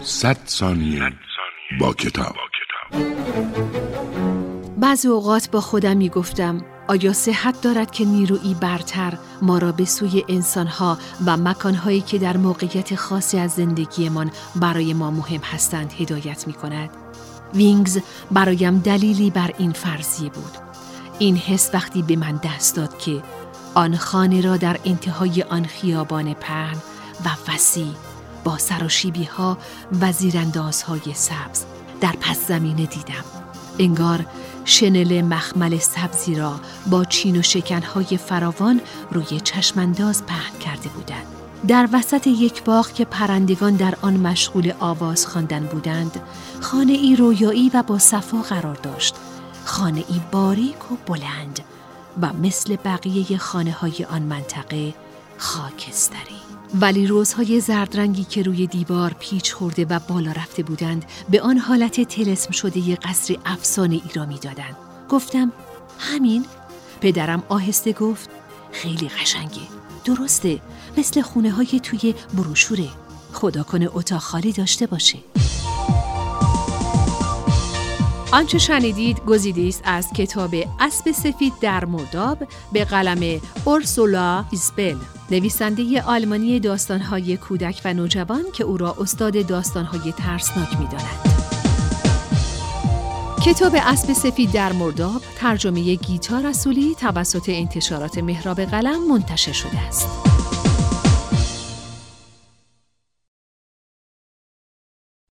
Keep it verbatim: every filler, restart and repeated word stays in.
صد ثانیه با کتاب. بعضی اوقات با خودم می گفتم آیا صحت دارد که نیرویی برتر ما را به سوی انسانها و مکانهایی که در موقعیت خاصی از زندگیمان برای ما مهم هستند هدایت می کند؟ وینگز برایم دلیلی بر این فرضیه بود. این حس وقتی به من دست داد که آن خانه را در انتهای آن خیابان پهن و وسیع با سراشیبی‌ها و زیراندازهای سبز در پس زمینه دیدم. انگار شنل مخمل سبزی را با چین و شکنهای فراوان روی چشمانداز پهن کرده بودند. در وسط یک باغ که پرندگان در آن مشغول آواز خواندن بودند، خانه ای رویایی و با صفا قرار داشت. خانه ای باریک و بلند و مثل بقیه خانه های آن منطقه خاکستری. ولی روزهای زردرنگی که روی دیوار پیچ خورده و بالا رفته بودند به آن حالت طلسم شده ی قصر افسانه ای را می دادند. گفتم همین؟ پدرم آهسته گفت خیلی قشنگه. درسته، مثل خونه های توی بروشوره. خدا کنه اتاق خالی داشته باشه. آنچه شنیدید گزیده است از کتاب اسب سفید در مرداب به قلم اورسولا ایسبل، نویسنده آلمانی داستان‌های کودک و نوجوان که او را استاد داستان‌های ترسناک می‌دانند. کتاب اسب سفید در مرداب ترجمه گیتا رسولی توسط انتشارات مهراب قلم منتشر شده است.